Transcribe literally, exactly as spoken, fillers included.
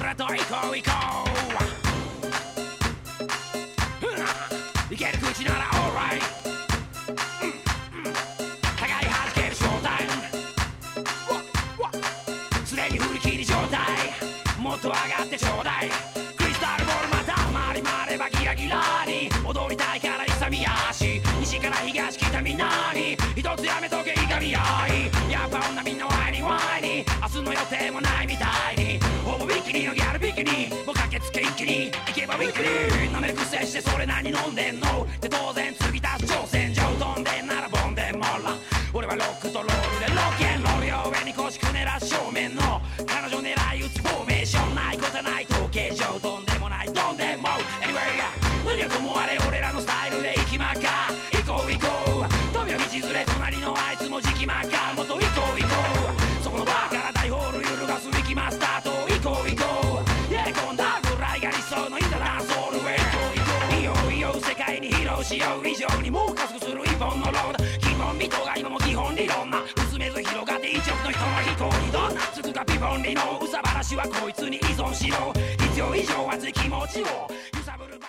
らと行こう行こう、うん、いける口なら alright、うんうん、互い弾けるショータイム、すでに振り切り状態、もっと上がってちょうだい、クリスタルボールまた回り回ればギラギラに踊りたいから勇み足、西から東北みんなに一つやめとけいがみ合い、やっぱ女みんなワイにワイに明日の予定もないみたいに、ほぼビキニのギャルビキニもう駆けつけ一気に行けばウィンクリー、舐める癖してそれ何飲んでんので当然継ぎ足す挑戦状、飛んでんならボンでもら俺はロックとロールでロケンロールよ、上に腰くねら正面の彼女狙い撃つフォーメーション、ないことない統計上とんでもないとんでも Anyway 何はともあれ俺らのスタイルで行きまっか、行こう行こう飛び道連れ隣のあいつも時期まっか、もっと行こう行こうそこのバーから大ホール揺るがすウィキマスターと行こう行こう、やり込んだぐらいが理想のインターダンスホールへ行こう行こう、いいよいいよ世界に披露しよう、以上にもう加速する一本のロード、基本美とが今も基本理論な薄めず広がって一億の人の飛行にどんなつくかピボン理のうさばらしはこいつに依存しろ、必要以上熱い気持ちを揺さぶる